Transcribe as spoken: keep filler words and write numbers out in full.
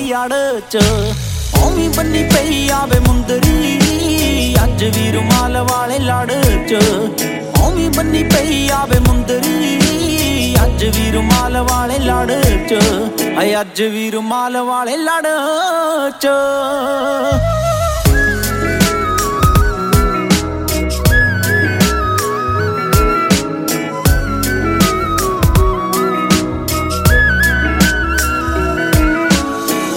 ਅੜ ਚ ਓਵੀਂ ਬੰਨੀ ਪਈ ਆਵੇ ਮੁੰਦਰੀ ਅੱਜ ਵੀ ਰੁਮਾਲ ਵਾਲੇ ਲੜ ਚ ਓਵੀਂ ਬੰਨੀ ਪਈ ਆਵੇ ਮੁੰਦਰੀ ਅੱਜ ਵੀ ਰੁਮਾਲ ਵਾਲੇ ਲੜ ਚ ਹਾਏ ਅੱਜ ਵੀ ਰੁਮਾਲ ਵਾਲੇ ਲੜ ਚ